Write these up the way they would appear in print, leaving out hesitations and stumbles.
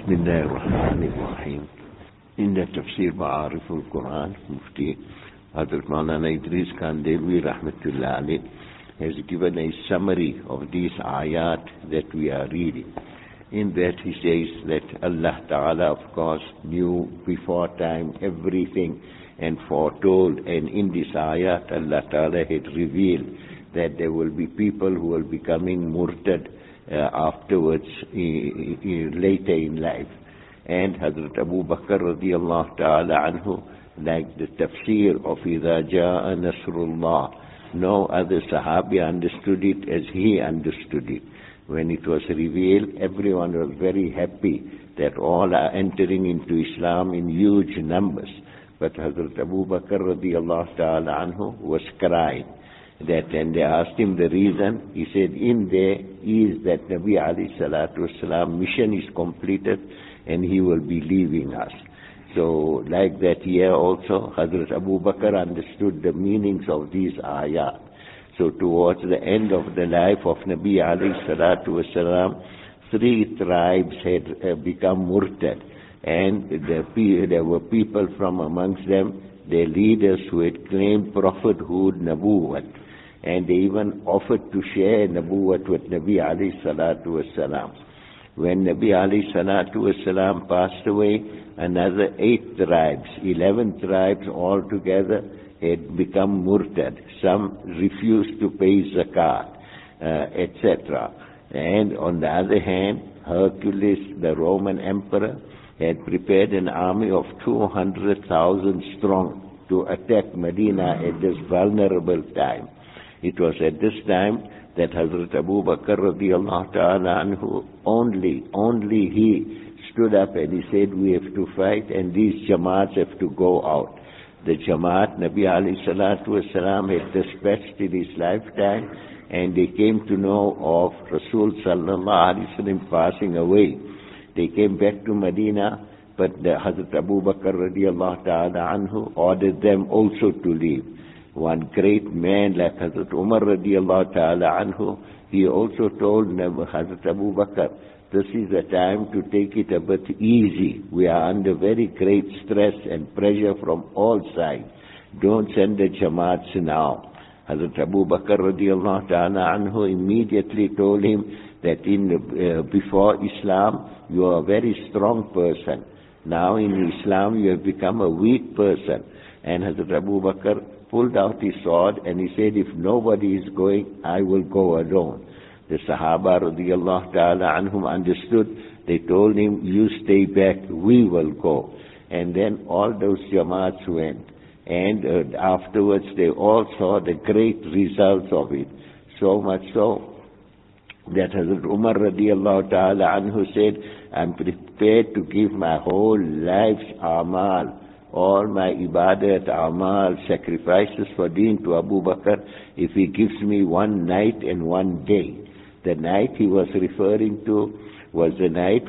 بسم الله الرحمن الرحيم. In تفسير معارف القرآن, Mufti Hazrat Maulana Idris Khan Delvi Rahmatullah Alayh has given a summary of these ayat that we are reading. In that he says that Allah Ta'ala of course knew before time everything and foretold, and in this ayat Allah Ta'ala had revealed that there will be people who will be coming murtad afterwards, later in life. And Hazrat Abu Bakr radiallahu ta'ala anhu, like the tafsir of إِذَا جَاءَ نَصْرُ اللَّهِ, no other Sahabi understood it as he understood it. When it was revealed, everyone was very happy that all are entering into Islam in huge numbers. But Hazrat Abu Bakr radiallahu ta'ala anhu was crying. That, and they asked him the reason. He said, in there is that Nabi alayhi salatu wasalam mission is completed and he will be leaving us. So like that here also, Hazrat Abu Bakr understood the meanings of these ayat. So towards the end of the life of Nabi alayhi salatu wasalam, 3 tribes had become murtad, and there were people from amongst them, their leaders, who had claimed prophethood, nabuwat, and they even offered to share nabuwat with Nabi alayhi salatu wasalam. When Nabi alayhi salatu wasalam passed away, another 8 tribes, 11 tribes altogether had become murtad. Some refused to pay zakat, etc. And on the other hand, Hercules, the Roman emperor, had prepared an army of 200,000 strong to attack Medina at this vulnerable time. It was at this time that Hazrat Abu Bakr radiallahu ta'ala anhu, only he stood up and he said, we have to fight and these Jamaats have to go out. The Jamaat, Nabi alayhi salatu wasalam had dispatched in his lifetime, and they came to know of Rasul sallallahu alayhi wasallam passing away. They came back to Medina, but Hazrat Abu Bakr radiallahu ta'ala anhu ordered them also to leave. One great man like Hazrat Umar radiallahu ta'ala anhu, he also told Hazrat Abu Bakr, this is a time to take it a bit easy. We are under very great stress and pressure from all sides. Don't send the Jamaats now. Hazrat Abu Bakr radiallahu ta'ala anhu immediately told him that before Islam, you are a very strong person. Now in Islam, you have become a weak person. And Hazrat Abu Bakr pulled out his sword and he said, if nobody is going, I will go alone. The Sahaba radiallahu ta'ala anhum understood. They told him, you stay back, we will go. And then all those Jamaats went. And afterwards they all saw the great results of it. So much so that Hazrat Umar radiallahu ta'ala anhu said, I'm prepared to give my whole life's amal, all my ibadat, amal, sacrifices for deen to Abu Bakr if he gives me one night and one day. The night he was referring to was the night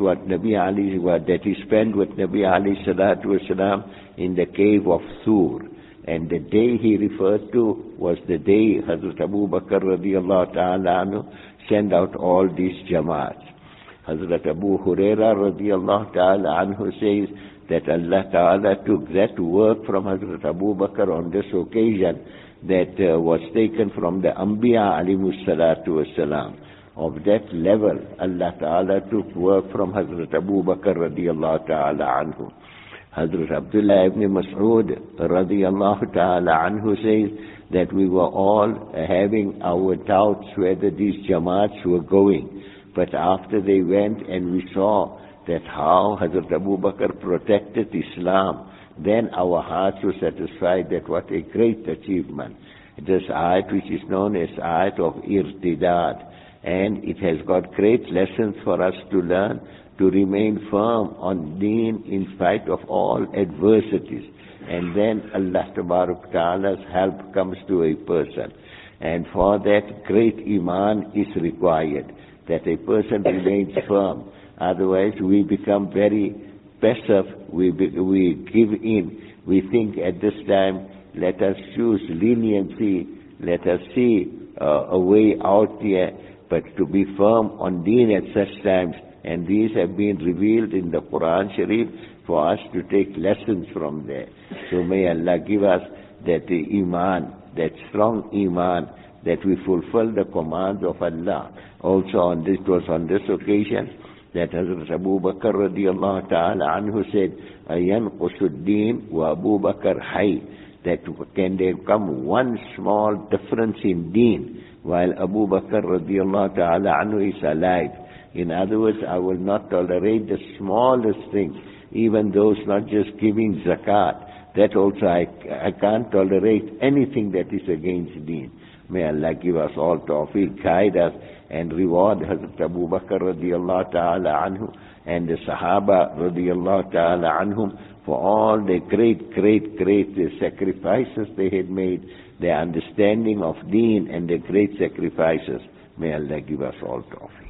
that he spent with Nabi alayhi salatu wasalam in the cave of Thur. And the day he referred to was the day Hazrat Abu Bakr radiallahu ta'ala anhu sent out all these Jamaats. Hazrat Abu Huraira radiallahu ta'ala anhu says that Allah Ta'ala took that work from Hazrat Abu Bakr on this occasion that was taken from the Anbiya alayhimus salatu wasalam. Of that level, Allah Ta'ala took work from Hazrat Abu Bakr radiallahu ta'ala anhu. Hazrat Abdullah ibn Mas'ud radiallahu ta'ala anhu says that we were all having our doubts whether these Jamaats were going. But after they went and we saw that how Hazrat Abu Bakr protected Islam, then our hearts were satisfied that what a great achievement. This ayat which is known as ayat of irtidad, and it has got great lessons for us to learn, to remain firm on deen in spite of all adversities. And then Allah Ta'ala's help comes to a person. And for that, great iman is required, that a person remains firm. Otherwise, we become very passive, we give in. We think at this time, let us choose leniency, let us see a way out here. But to be firm on deen at such times, And these have been revealed in the Quran Sharif for us to take lessons from there. So may Allah give us that iman, that strong iman, that we fulfill the commands of Allah. Also it was on this occasion that Hazrat Abu Bakr radiallahu ta'ala anhu said, "Ayanqusu ad-din wa Abu Bakr hayy," that can there come one small difference in deen while Abu Bakr radiallahu ta'ala anhu is alive. In other words, I will not tolerate the smallest thing, even those not just giving zakat. That also I can't tolerate anything that is against deen. May Allah give us all tawfiq, guide us, and reward Hazrat Abu Bakr radiallahu ta'ala anhu and the Sahaba radiallahu ta'ala anhum for all the great sacrifices they had made, their understanding of deen and the great sacrifices. May Allah give us all tawfiq.